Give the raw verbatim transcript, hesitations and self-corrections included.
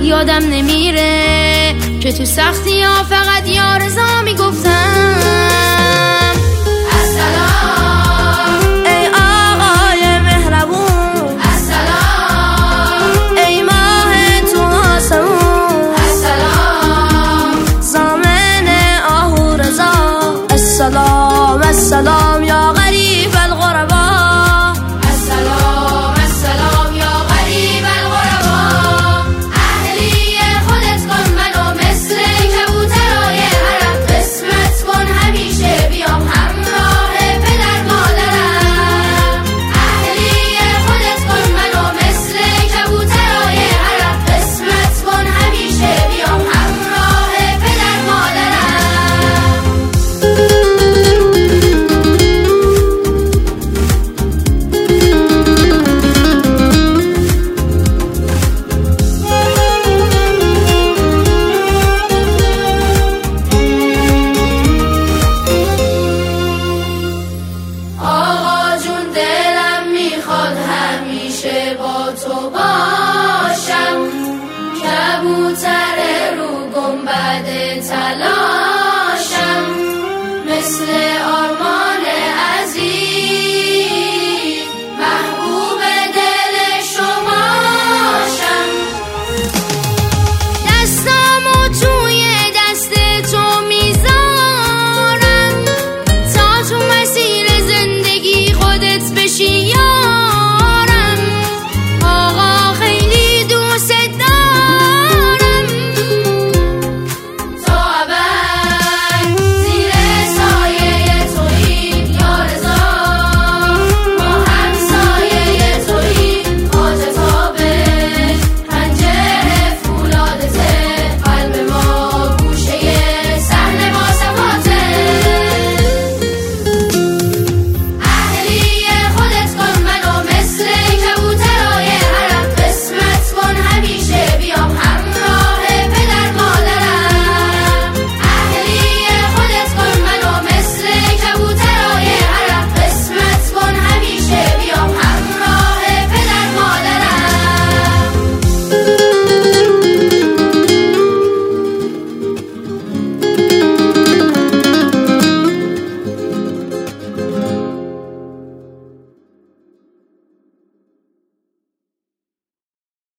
یادم نمیره که تو سختی ها فقط یا رضا میگفتم السلام ای آقای مهربون، السلام ای ماه تو آسمون، السلام زامن آهو رضا، السلام السلام یا غریب الغربا، السلام السلام یا غریب الغربا. اهلی خودت کن منو مثل کبوترای حرم، قسمت کن همیشه بیام همراه پدر مادرم. اهلی خودت کن منو مثل کبوترای حرم، قسمت کن همیشه بیام همراه پدر مادرم. آقا جون دلم میخواد همیشه با تو باشم، کبوتر رو گنبد طلا